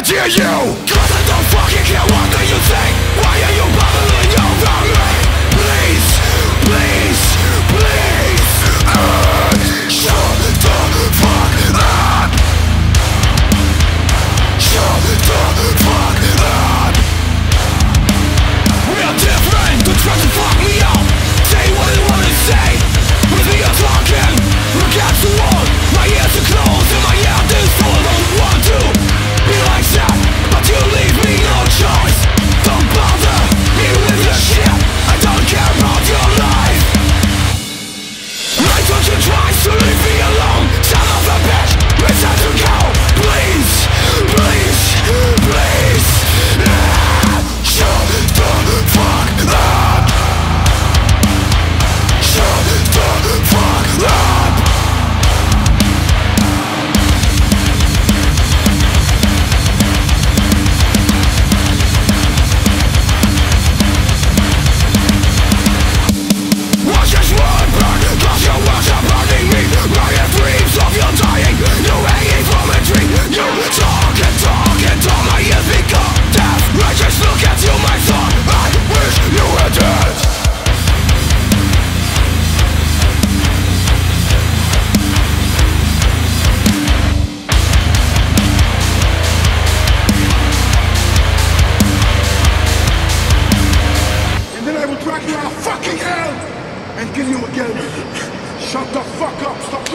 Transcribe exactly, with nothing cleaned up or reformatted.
can't hear you, cause I don't fucking care what do you think. Why are you bubbling over me? Please, please, please uh, shut the fuck up. Shut the fuck up. We are different, don't try to fuck me up. Say what you wanna say, with me you're talking against the wall. My ears are closed and my head is full. I don't want to be like that, but you leave me no choice. Don't bother me with your shit, I don't care about your life. Why don't you try to leave me alone? Son of a bitch, it's time to go. Please, please, please ah, shut the fuck up. Shut the fuck up. Watch this world burn, cause your words are burning me. Riot dreams of your dying, you hanging from a tree. You talk and talk until my ears become deaf. I just look at you, my son, I wish you were dead. And then I will drag you out of fucking hell and kill you again. Shut the fuck up, stop